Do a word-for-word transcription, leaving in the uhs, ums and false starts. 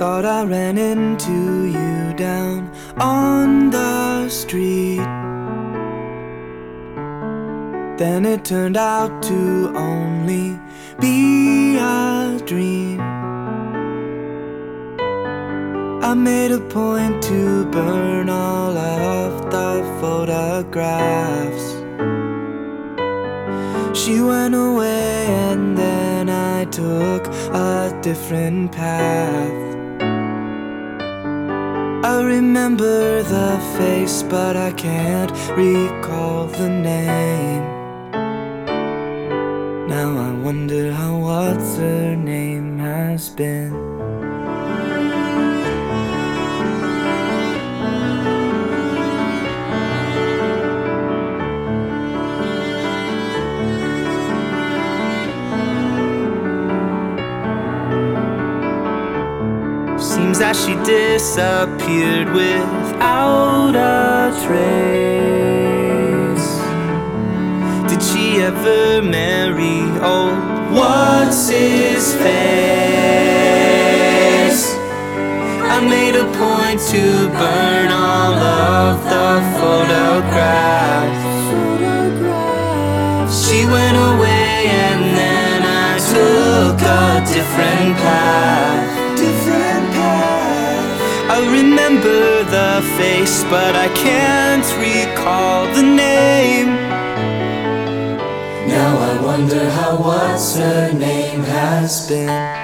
Thought I ran into you down on the street. Then it turned out to only be a dream. I made a point to burn all of the photographs. She went away and then I took a different path. I remember the face, but I can't recall the name. Now I wonder how what's her name has been. Seems that she disappeared without a trace. Did she ever marry old what's-his-face? I made a point to burn all of the photographs. She went away and then I took a different path. I remember the face, but I can't recall the name. Now I wonder how what's her name has been.